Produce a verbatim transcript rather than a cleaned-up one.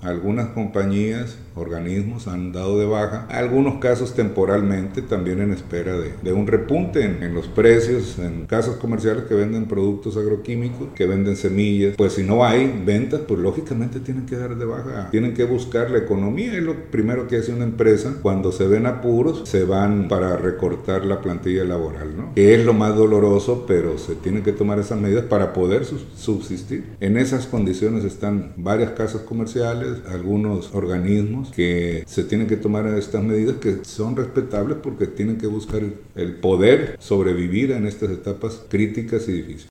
Algunas compañías, organismos han dado de baja, algunos casos temporalmente, también en espera de, de un repunte en, en los precios, en casas comerciales que venden productos agroquímicos, que venden semillas. Pues si no hay ventas, pues lógicamente tienen que dar de baja, tienen que buscar la economía. Es lo primero que hace una empresa cuando se ven apuros, se van para recortar la plantilla laboral, ¿no? Que es lo más doloroso, pero se tienen que tomar esas medidas para poder subsistir. En esas condiciones están varias casas comerciales, algunos organismos que se tienen que tomar estas medidas, que son respetables porque tienen que buscar el poder sobrevivir en estas etapas críticas y difíciles.